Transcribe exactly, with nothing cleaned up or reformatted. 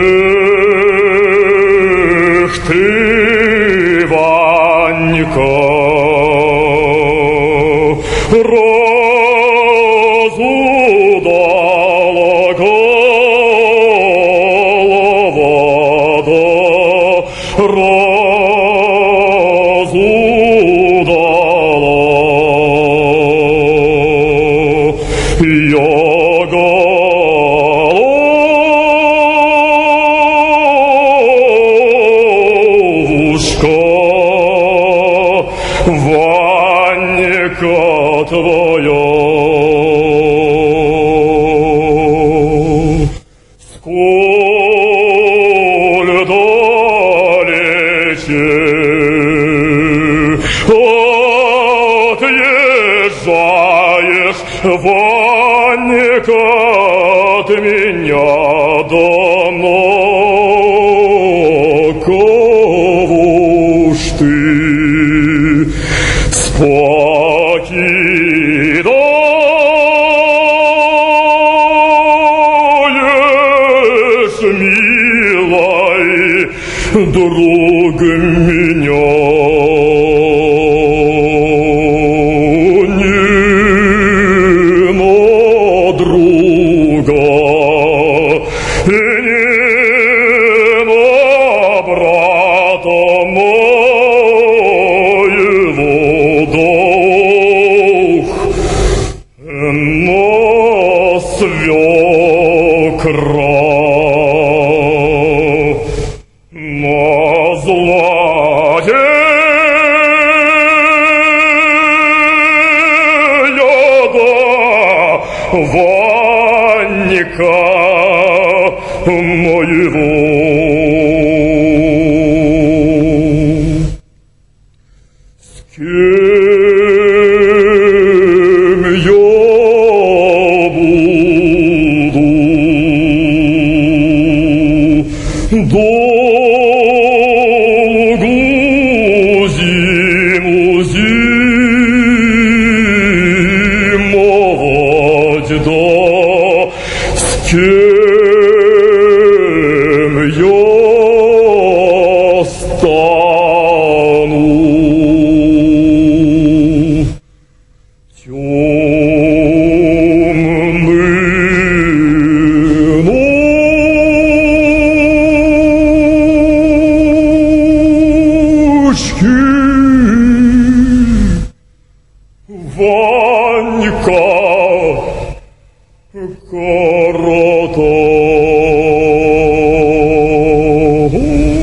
Эх ты, Ванька, розу дала голова, да розу дала. Я Ванька твоя, сколь далече отъезжаешь, Ванька, от меня давно. Кого ж ты покидаешь, милой, друг меня? Нема друга, нема брата моего, но свекра, но злая Ванька моего. С кем я буду долгую зиму зимовать, да с кем я стану темным ночки? Ванька, коротко.